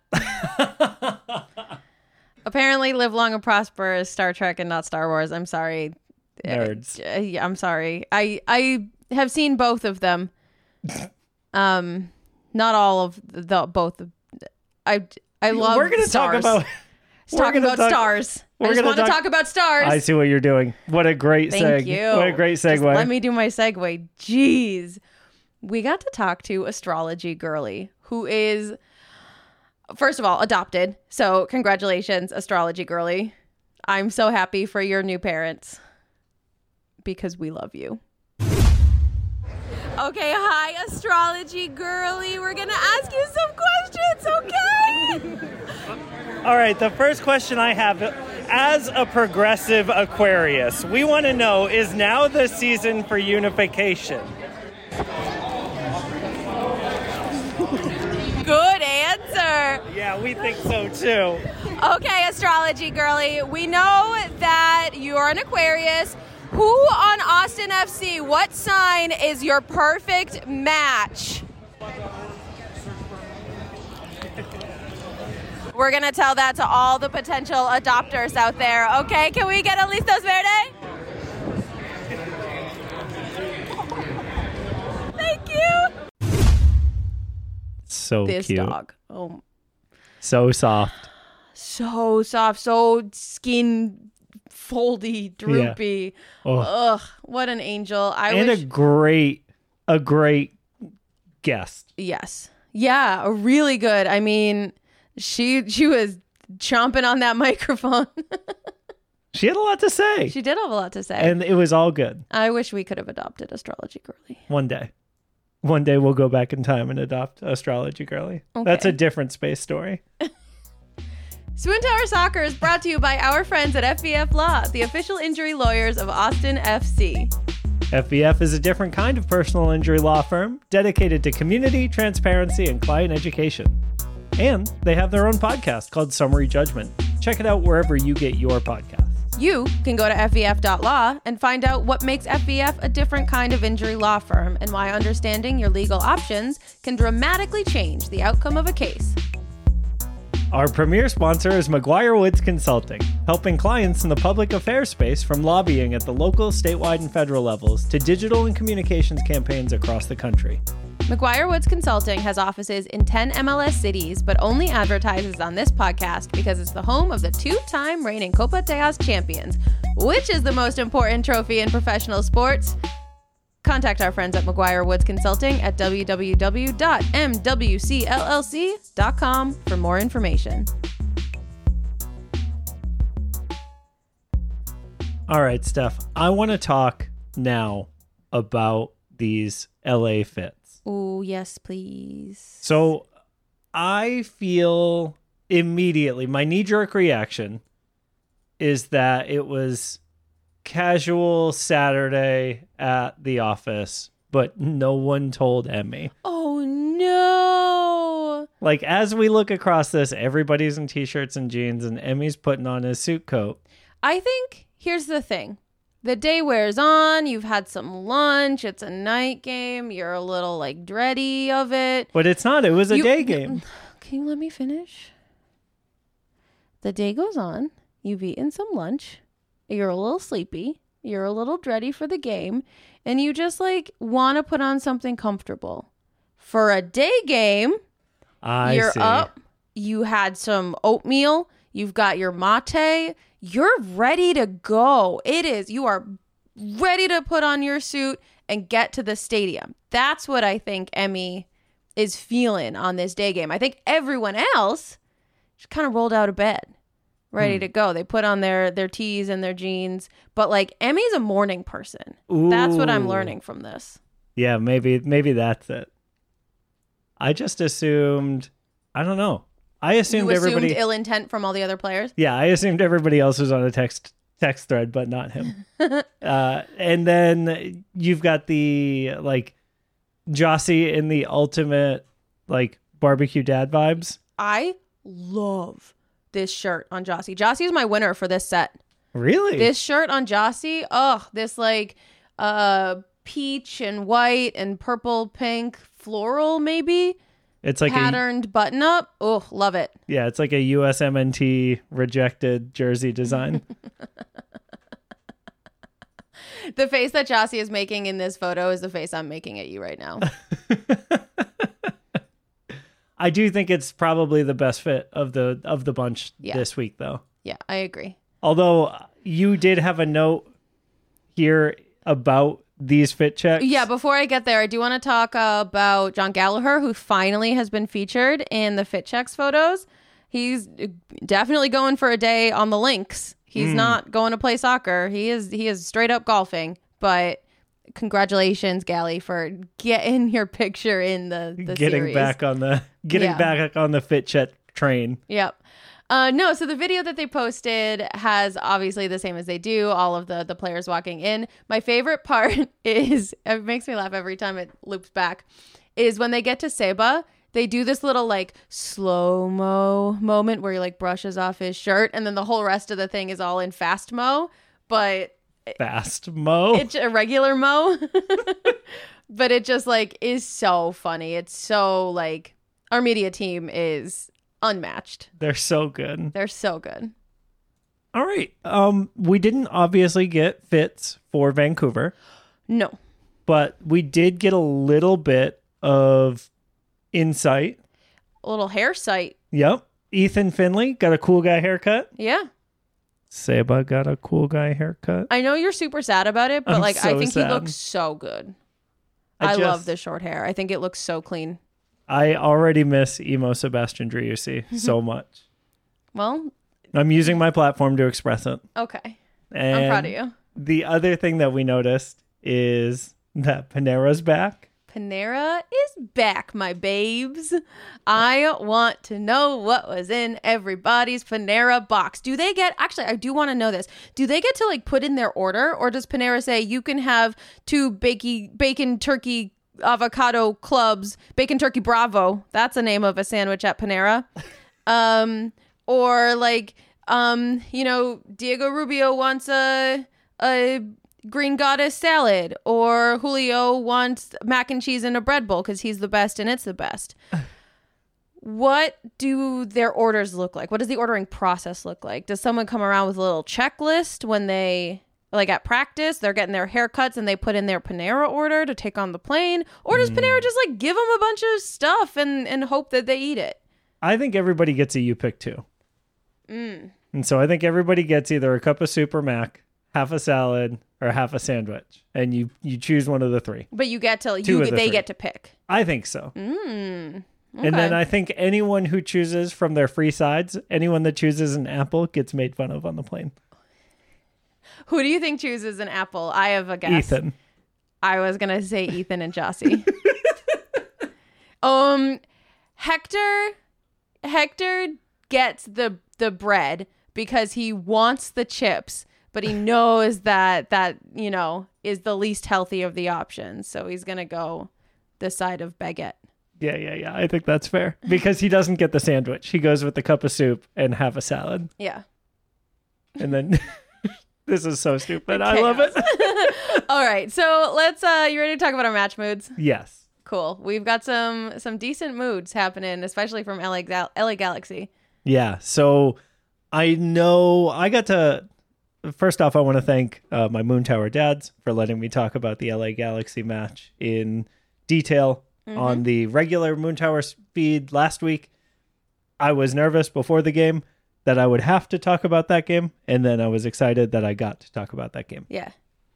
Apparently, Live Long and Prosper is Star Trek and not Star Wars. I'm sorry. Nerds. Uh, yeah, I'm sorry. I I have seen both of them. Um, not all of the both. Of, I I love. We're going to talk stars. about... Just we're talking gonna about talk- stars. I we're just gonna want to talk- talk about stars. I see what you're doing. What a great Thank seg. you. What a great segue. Just let me do my segue. Jeez. We got to talk to Astrology Girly, who is, first of all, adopted. So congratulations, Astrology Girly. I'm so happy for your new parents because we love you. Okay, hi, Astrology Girly. We're going to ask you some questions, okay? All right, the first question I have, as a progressive Aquarius, we want to know, is now the season for unification? Good answer. Yeah, we think so too. Okay, Astrology Girly, we know that you're an Aquarius. Who on Austin F C, what sign is your perfect match? We're going to tell that to all the potential adopters out there. Okay, can we get Listos Verde? Thank you. So This cute. dog. Oh, So soft. so soft, so skin foldy, droopy. Oh. Ugh, what an angel. I And wish a great, a great guest. Yes. Yeah, really good. I mean, she she was chomping on that microphone. She had a lot to say. She did have a lot to say. And it was all good. I wish we could have adopted Astrology Girly. One day. One day we'll go back in time and adopt Astrology Girly. Okay. That's a different space story. Swoon Tower Soccer is brought to you by our friends at F V F Law, the official injury lawyers of Austin F C. F V F is a different kind of personal injury law firm dedicated to community, transparency, and client education. And they have their own podcast called Summary Judgment. Check it out wherever you get your podcasts. You can go to F V F dot law and find out what makes F V F a different kind of injury law firm and why understanding your legal options can dramatically change the outcome of a case. Our premier sponsor is McGuire Woods Consulting, helping clients in the public affairs space from lobbying at the local, statewide, and federal levels to digital and communications campaigns across the country. McGuire Woods Consulting has offices in ten M L S cities, but only advertises on this podcast because it's the home of the two-time reigning Copa Tejas champions, which is the most important trophy in professional sports. Contact our friends at McGuire Woods Consulting at w w w dot m w c l l c dot com for more information. All right, Steph, I want to talk now about these L A fits. Oh, yes, please. So I feel immediately, my knee-jerk reaction is that it was casual Saturday at the office, but no one told Emmy. Oh, no. Like, as we look across this, everybody's in t-shirts and jeans, and Emmy's putting on his suit coat. I think, here's the thing. The day wears on, you've had some lunch, it's a night game, you're a little, like, dready of it. But it's not. It was a You- day game. Can you let me finish? The day goes on, you've eaten some lunch, you're a little sleepy, you're a little dready for the game, and you just, like, want to put on something comfortable. For a day game, I you're see. up, you had some oatmeal, you've got your mate, you're ready to go. It is. You are ready to put on your suit and get to the stadium. That's what I think Emmy is feeling on this day game. I think everyone else just kind of rolled out of bed, ready Hmm. to go. They put on their, their tees and their jeans. But, like, Emmy's a morning person. Ooh. That's what I'm learning from this. Yeah, maybe maybe that's it. I just assumed, I don't know. I assumed You assumed everybody ill intent from all the other players? Yeah, I assumed everybody else was on a text text thread, but not him. uh, and then you've got the like Jossie in the ultimate like barbecue dad vibes. I love this shirt on Jossie. Jossie is my winner for this set. Really? This shirt on Jossie, oh, this like uh peach and white and purple pink floral maybe it's like patterned button up. Oh, love it. a yeah, it's like a U S M N T rejected jersey design. The face that Jossie is making in this photo is the face I'm making at you right now. I do think it's probably the best fit of the of the bunch Yeah. this week though. Yeah, I agree. Although you did have a note here about these fit checks. Yeah, before I get there, I do want to talk uh, about John Gallagher, who finally has been featured in the Fit Checks photos. He's definitely going for a day on the links. He's Mm. not going to play soccer. He is he is straight up golfing. But congratulations, Gally, for getting your picture in the, the getting series. back on the getting Yeah. back on the fit check train. Yep. Uh, no, so the video that they posted has obviously the same as they do, all of the, the players walking in. My favorite part is, it makes me laugh every time it loops back, is when they get to Seba, they do this little like slow-mo moment where he like brushes off his shirt and then the whole rest of the thing is all in fast mo, but Fast Mo. it's a regular mo. But it just like is so funny. It's so like, our media team is unmatched. They're so good. They're so good. All right. Um, we didn't obviously get fits for Vancouver, No. but we did get a little bit of insight. A little hair sight. Yep. Ethan Finley got a cool guy haircut. Yeah. Seba got a cool guy haircut. I know you're super sad about it, but I'm like I so think sad. he looks so good. I I, love just- the short hair. I think it looks so clean. I already miss emo Sebastian Driussi so much. Well, I'm using my platform to express it. Okay. And I'm proud of you. The other thing that we noticed is that Panera's back. Panera is back, my babes. I want to know what was in everybody's Panera box. Do they get, actually, I do want to know this. Do they get to like put in their order, or does Panera say you can have two bakey, bacon turkey avocado clubs, bacon turkey bravo? That's the name of a sandwich at Panera. Um, or like, um, you know, Diego Rubio wants a, a, green goddess salad, or Julio wants mac and cheese in a bread bowl because he's the best and it's the best. What do their orders look like? What does the ordering process look like? Does someone come around with a little checklist when they, like at practice, they're getting their haircuts and they put in their Panera order to take on the plane? Or does mm. Panera just like give them a bunch of stuff and, and hope that they eat it? I think everybody gets a you pick too. Mm. And so I think everybody gets either a cup of soup or mac, half a salad, or half a sandwich, and you you choose one of the three. But you get to Two you of the they three. get to pick. I think so. Mm, okay. And then I think anyone who chooses from their free sides, anyone that chooses an apple gets made fun of on the plane. Who do you think chooses an apple? I have a guess. Ethan. I was gonna say Ethan and Jossie. um, Hector. Hector gets the the bread because he wants the chips, but he knows that that, you know, is the least healthy of the options. So he's going to go the side of baguette. Yeah, yeah, yeah. I think that's fair. Because he doesn't get the sandwich. He goes with the cup of soup and half a salad. Yeah. And then this is so stupid. I love it. All right. So let's, uh, you ready to talk about our match moods? Yes. Cool. We've got some some decent moods happening, especially from L A, Gal- L A Galaxy. Yeah. So I know I got to, first off, I want to thank uh, my Moon Tower dads for letting me talk about the L A Galaxy match in detail mm-hmm. on the regular Moon Tower feed last week. I was nervous before the game that I would have to talk about that game, and then I was excited that I got to talk about that game. Yeah.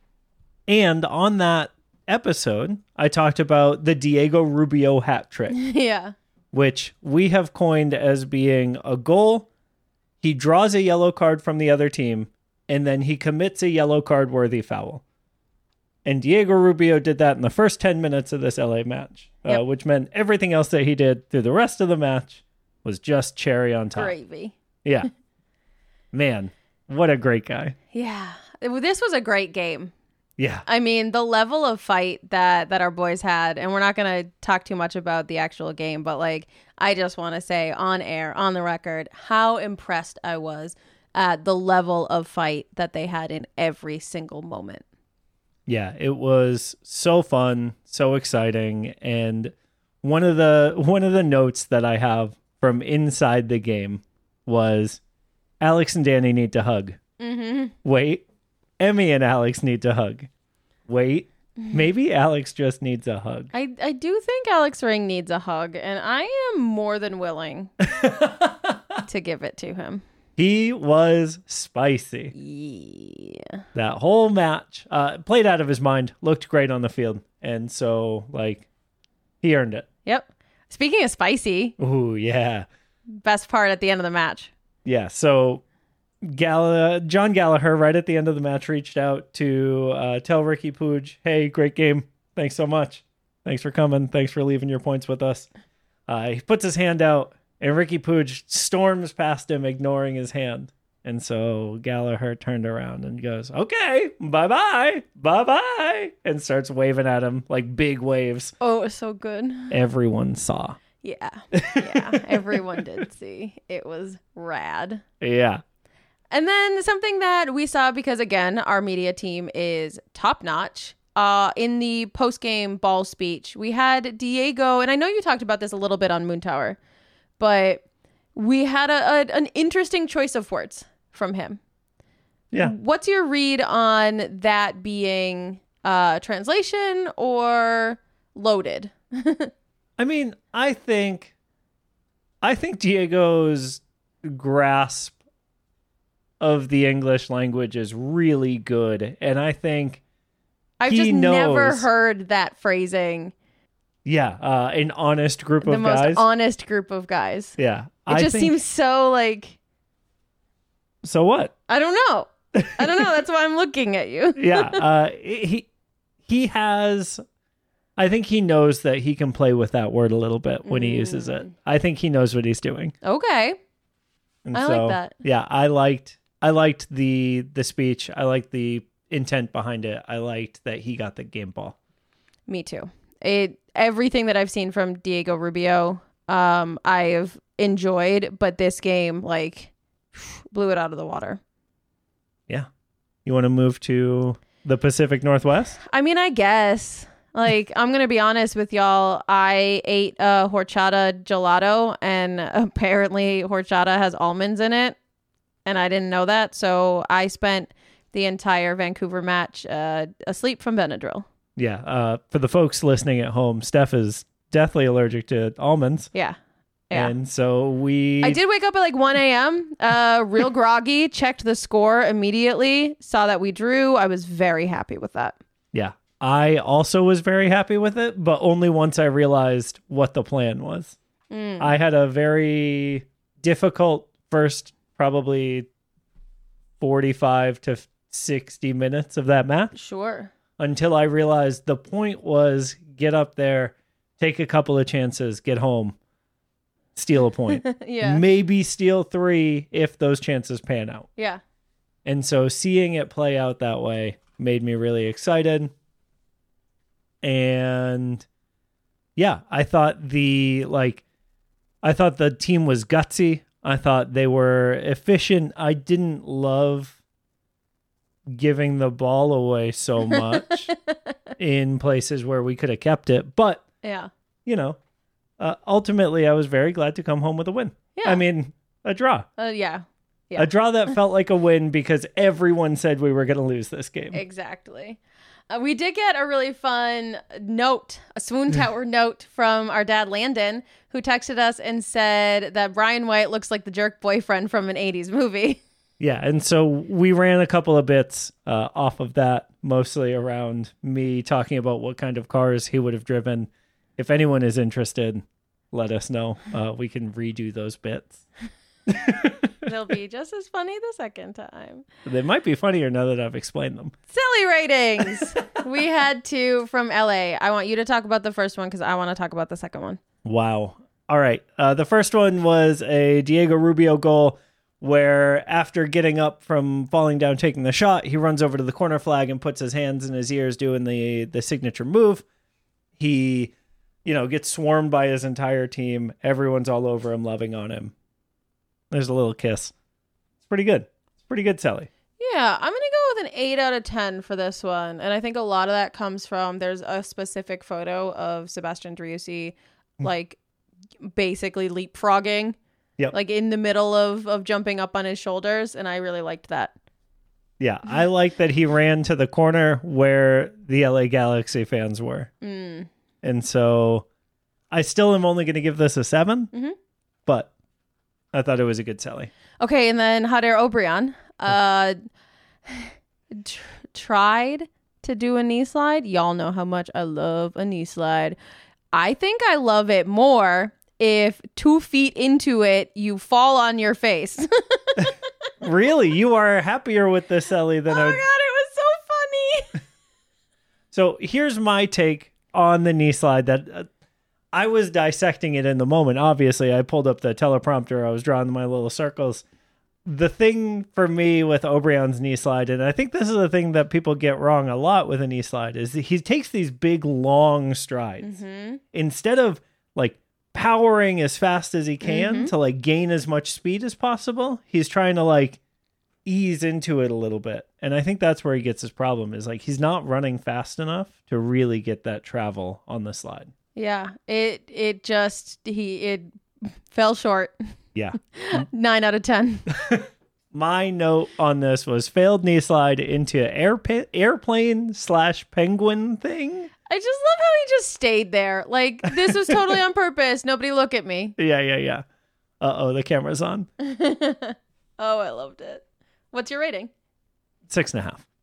And on that episode, I talked about the Diego Rubio hat trick. Yeah. Which we have coined as being a goal. He draws a yellow card from the other team, and then he commits a yellow card worthy foul. And Diego Rubio did that in the first ten minutes of this L A match, yep. uh, which meant everything else that he did through the rest of the match was just cherry on top. Gravy. Yeah. Man, what a great guy. Yeah. This was a great game. Yeah. I mean, the level of fight that that our boys had, and we're not going to talk too much about the actual game, but like, I just want to say on air, on the record, how impressed I was at the level of fight that they had in every single moment. Yeah, it was so fun, so exciting, and one of the one of the notes that I have from inside the game was Alex and Danny need to hug. Mm-hmm. Wait, Emmy and Alex need to hug. Wait, maybe Alex just needs a hug. I, I do think Alex Ring needs a hug, and I am more than willing to give it to him. He was spicy. Yeah. That whole match, uh, played out of his mind, looked great on the field. And so, like, he earned it. Yep. Speaking of spicy. Ooh, yeah. Best part at the end of the match. Yeah, so Gall- John Gallagher, right at the end of the match, reached out to uh, tell Ricky Puig, hey, great game. Thanks so much. Thanks for coming. Thanks for leaving your points with us. Uh, he puts his hand out, and Ricky Puig storms past him, ignoring his hand. And so Gallagher turned around and goes, okay, bye-bye, bye-bye, and starts waving at him like big waves. Oh, it was so good. Everyone saw. Yeah, yeah, everyone did see. It was rad. Yeah. And then something that we saw, because again, our media team is top-notch. Uh, in the post-game ball speech, we had Diego, and I know you talked about this a little bit on Moon Tower, but we had a, a an interesting choice of words from him. Yeah. What's your read on that being uh, translation or loaded? I mean, I think, I think Diego's grasp of the English language is really good, and I think I've he just knows, never heard that phrasing. Yeah, uh, an honest group The of most guys. honest group of guys. Yeah, It I just think, seems so like So what? I don't know. I don't know. That's why I'm looking at you. Yeah. Uh, he he has. I think he knows that he can play with that word a little bit when he uses it. I think he knows what he's doing. Okay. And I so, like that. Yeah, I liked. I liked the the speech. I liked the intent behind it. I liked that he got the game ball. Me too. It everything that I've seen from Diego Rubio, um, I've enjoyed, but this game like blew it out of the water. Yeah. You want to move to the Pacific Northwest? I mean, I guess. Like, I'm going to be honest with y'all. I ate a horchata gelato, and apparently horchata has almonds in it, and I didn't know that. So I spent the entire Vancouver match uh, asleep from Benadryl. Yeah. Uh, for the folks listening at home, Steph is deathly allergic to almonds. Yeah. Yeah. And so we... I did wake up at like one a.m., uh, real groggy, checked the score immediately, saw that we drew. I was very happy with that. Yeah. I also was very happy with it, but only once I realized what the plan was. Mm. I had a very difficult first probably forty-five to sixty minutes of that match Sure. until I realized the point was get up there, take a couple of chances, get home, steal a point. Yeah. Maybe steal three if those chances pan out. Yeah. And so seeing it play out that way made me really excited. And yeah, I thought the like I thought the team was gutsy. I thought they were efficient. I didn't love giving the ball away so much in places where we could have kept it. But, Yeah. you know, uh, ultimately I was very glad to come home with a win. Yeah. I mean, a draw. Uh, yeah. Yeah. A draw that felt like a win because everyone said we were going to lose this game. Exactly. Uh, we did get a really fun note, a Swoon Tower note from our dad, Landon, who texted us and said that Brian White looks like the jerk boyfriend from an eighties movie. Yeah, and so we ran a couple of bits uh, off of that, mostly around me talking about what kind of cars he would have driven. If anyone is interested, let us know. Uh, we can redo those bits. They'll be just as funny the second time. They might be funnier now that I've explained them. Silly ratings. We had two from L A. I want you to talk about the first one because I want to talk about the second one. Wow. All right. Uh, the first one was a Diego Rubio goal where after getting up from falling down, taking the shot, he runs over to the corner flag and puts his hands in his ears doing the, the signature move. He, you know, gets swarmed by his entire team. Everyone's all over him, loving on him. There's a little kiss. It's pretty good. It's pretty good, Sally. Yeah, I'm going to go with an eight out of ten for this one. And I think a lot of that comes from there's a specific photo of Sebastian Driussi, like, basically leapfrogging. Yep. Like in the middle of, of jumping up on his shoulders. And I really liked that. Yeah, I like that he ran to the corner where the L A Galaxy fans were. Mm. And so I still am only going to give this a seven, Mm-hmm. but I thought it was a good Sally. Okay, and then Hader Obrian uh, tr- tried to do a knee slide. Y'all know how much I love a knee slide. I think I love it more if two feet into it, you fall on your face. Really? You are happier with this, Ellie, than Oh I my would... God, it was so funny. So here's my take on the knee slide that uh, I was dissecting it in the moment. Obviously, I pulled up the teleprompter. I was drawing my little circles. The thing for me with Obrian's knee slide, and I think this is the thing that people get wrong a lot with a knee slide, is that he takes these big, long strides. Mm-hmm. Instead of like powering as fast as he can Mm-hmm. to like gain as much speed as possible, he's trying to like ease into it a little bit. And I think that's where he gets his problem, is like he's not running fast enough to really get that travel on the slide. Yeah, it it just he it fell short. Yeah. Nine out of ten. My note on this was failed knee slide into airpa- airplane slash penguin thing. I just love how he just stayed there. Like, this was totally on purpose. Nobody look at me. Yeah, yeah, yeah. Uh-oh, the camera's on. Oh, I loved it. What's your rating? Six and a half.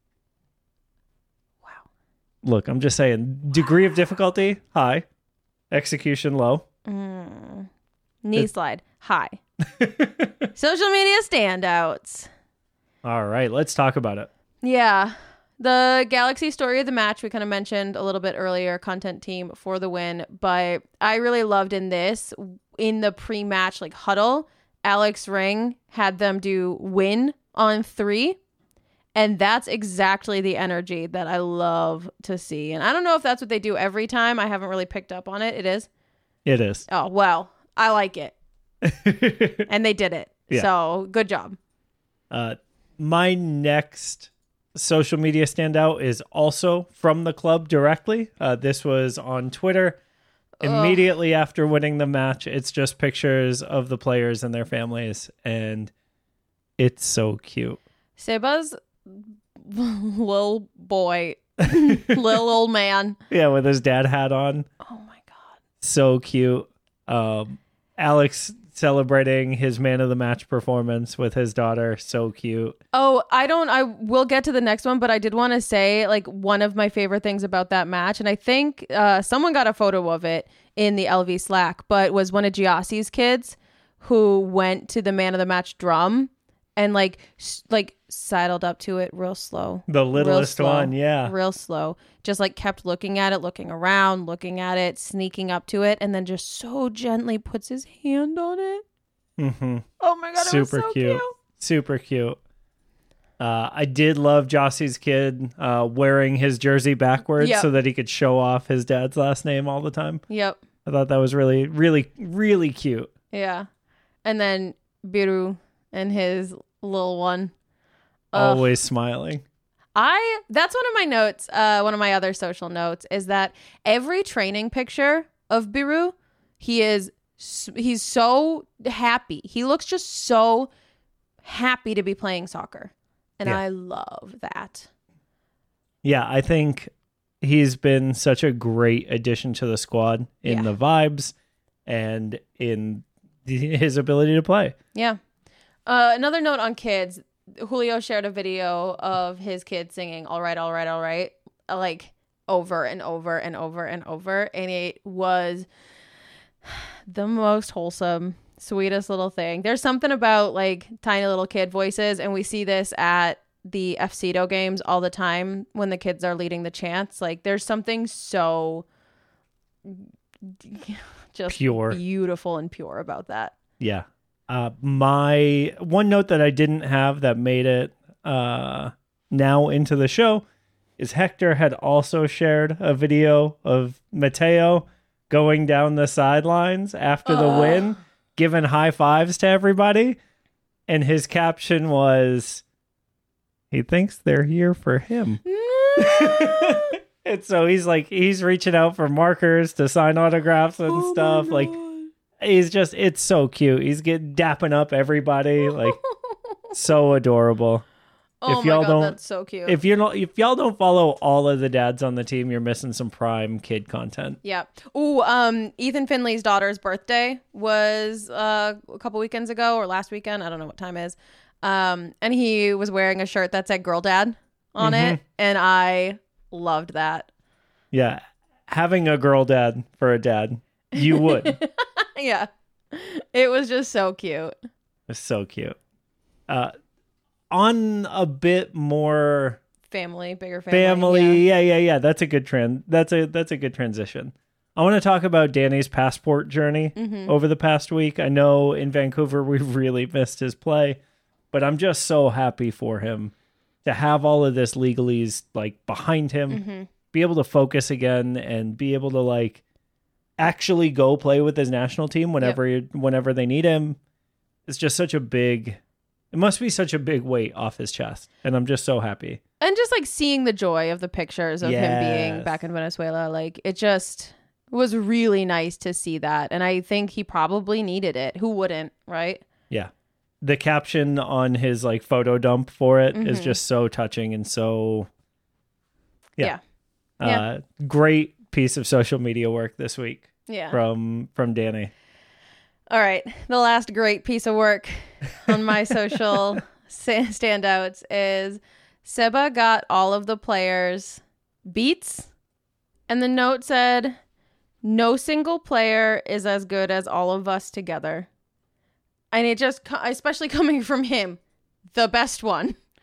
Wow. Look, I'm just saying, degree of difficulty, high. Execution, low. Mm. Knee slide, high. Social media standouts. All right, let's talk about it. Yeah. The Galaxy story of the match, we kind of mentioned a little bit earlier, content team for the win. But I really loved in this, in the pre-match like huddle, Alex Ring had them do win on three. And that's exactly the energy that I love to see. And I don't know if that's what they do every time. I haven't really picked up on it. It is? It is. Oh, well, I like it. And they did it. Yeah. So good job. Uh, my next social media standout is also from the club directly. Uh, this was on Twitter. Ugh. Immediately after winning the match, it's just pictures of the players and their families. And it's so cute. Seba's little boy, little old man. Yeah, with his dad hat on. Oh my God. So cute. Um, Alex celebrating his man of the match performance with his daughter. So cute. Oh, I don't, I will get to the next one, but I did want to say like one of my favorite things about that match, and I think uh, someone got a photo of it in the L V Slack, but was one of Giassi's kids who went to the man of the match drum and like, s- like sidled up to it real slow. The Real littlest slow. one, yeah. Real slow. Just like kept looking at it, looking around, looking at it, sneaking up to it, and then just so gently puts his hand on it. Mm-hmm. Oh my God, it was Super so cute. cute. Super cute. Uh, I did love Jossie's kid uh, wearing his jersey backwards Yep. so that he could show off his dad's last name all the time. Yep. I thought that was really, really, really cute. Yeah. And then Biru and his little one. Ugh. Always smiling. I that's one of my notes, uh one of my other social notes is that every training picture of Biru, he is s- he's so happy. He looks just so happy to be playing soccer. And Yeah. I love that. Yeah, I think he's been such a great addition to the squad in Yeah. the vibes and in the, his ability to play. Yeah. Uh, another note on kids. Julio shared a video of his kid singing "All right, all right, all right," uh, like over and over and over and over, and it was the most wholesome, sweetest little thing. There's something about like tiny little kid voices, and we see this at the F C D O games all the time when the kids are leading the chants. Like, there's something so just Pure. beautiful and pure about that. Yeah. Uh, my one note that I didn't have that made it uh, now into the show is Hector had also shared a video of Mateo going down the sidelines after the Ugh. win, giving high fives to everybody. And his caption was, he thinks they're here for him. And so he's like, he's reaching out for markers to sign autographs and Oh stuff. my Like, God. he's just, it's so cute. He's getting dapping up everybody. Like, so adorable. Oh if my y'all God, don't- that's so cute. If you're not, if y'all don't follow all of the dads on the team, you're missing some prime kid content. Yeah. Ooh, um, Ethan Finley's daughter's birthday was uh, a couple weekends ago or last weekend. I don't know what time it is. Um, and he was wearing a shirt that said "Girl Dad" on it, and I loved that. Yeah. Having a girl dad for a dad, you would. Yeah. It was just so cute. It's so cute. Uh, on a bit more Family, bigger family. family, Yeah. yeah, yeah, yeah. That's a good trend. That's a that's a good transition. I want to talk about Danny's passport journey Mm-hmm. over the past week. I know in Vancouver we've really missed his play, but I'm just so happy for him to have all of this legalese like behind him, Mm-hmm. be able to focus again, and be able to like actually go play with his national team whenever whenever they need him. It's just such a big. It must be such a big weight off his chest, and I'm just so happy. And just like seeing the joy of the pictures of him being Yes. back in Venezuela, like it just was really nice to see that. And I think he probably needed it. Who wouldn't, right? Yeah. The caption on his like photo dump for it is Mhm. just so touching and so yeah. Yeah. Uh great piece of social media work this week Yeah. from from Danny. All right. The last great piece of work on my social sa- standouts is Seba got all of the players beats. And the note said, "No single player is as good as all of us together." And it just, co- especially coming from him, the best one.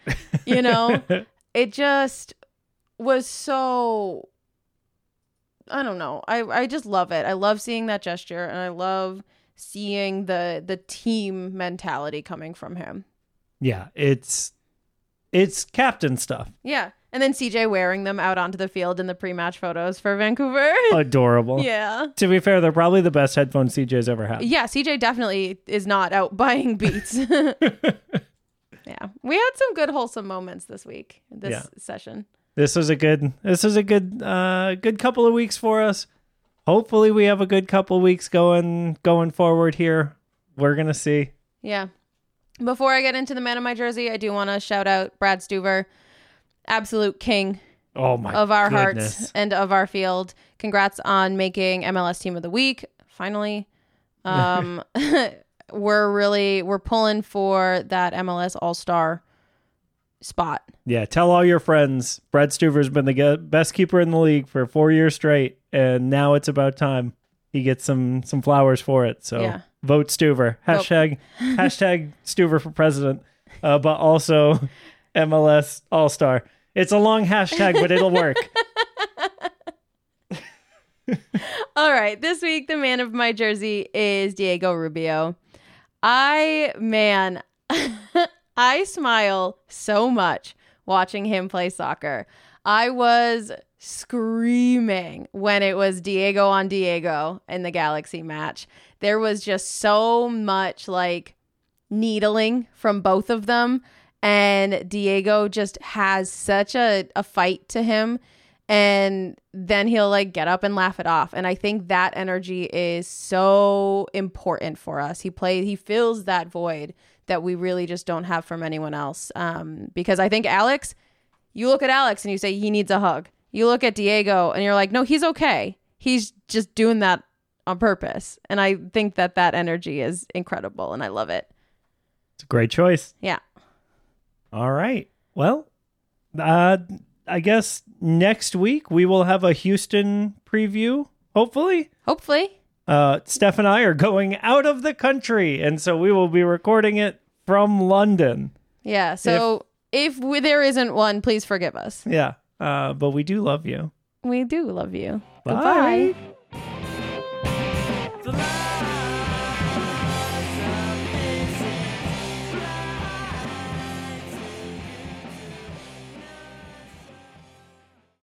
You know, it just was so, I don't know. I, I just love it. I love seeing that gesture, and I love seeing the the team mentality coming from him. Yeah, it's it's captain stuff. Yeah. And then C J wearing them out onto the field in the pre-match photos for Vancouver. Adorable. Yeah. To be fair, they're probably the best headphones C J's ever had. Yeah, C J definitely is not out buying Beats. Yeah. We had some good wholesome moments this week, this Yeah. session. This was a good this was a good uh good couple of weeks for us. Hopefully we have a good couple of weeks going going forward here. We're gonna see. Yeah. Before I get into the man of my jersey, I do want to shout out Brad Stuver, absolute king Oh my of our goodness. hearts and of our field. Congrats on making M L S Team of the Week. Finally. Um we're really we're pulling for that M L S All-Star spot. Yeah, tell all your friends. Brad Stuver's been the ge- best keeper in the league for four years straight, and now it's about time he gets some some flowers for it. So Yeah. vote Stuver. Hashtag hashtag Stuver for president, uh, but also M L S All Star. It's a long hashtag, but it'll work. All right. This week, the man of my jersey is Diego Rubio. I, man, I smile so much watching him play soccer. I was screaming when it was Diego on Diego in the Galaxy match. There was just so much like needling from both of them. And Diego just has such a, a fight to him. And then he'll like get up and laugh it off. And I think that energy is so important for us. He plays, he fills that void that we really just don't have from anyone else. Um, because I think Alex, you look at Alex and you say he needs a hug. You look at Diego and you're like, no, he's okay. He's just doing that on purpose. And I think that that energy is incredible and I love it. It's a great choice. Yeah. All right. Well, uh, I guess next week we will have a Houston preview, hopefully. Hopefully. Uh, Steph and I are going out of the country, and so we will be recording it from London. Yeah. So if, if we, there isn't one, please forgive us. Yeah. Uh, but we do love you. We do love you. Bye. Goodbye.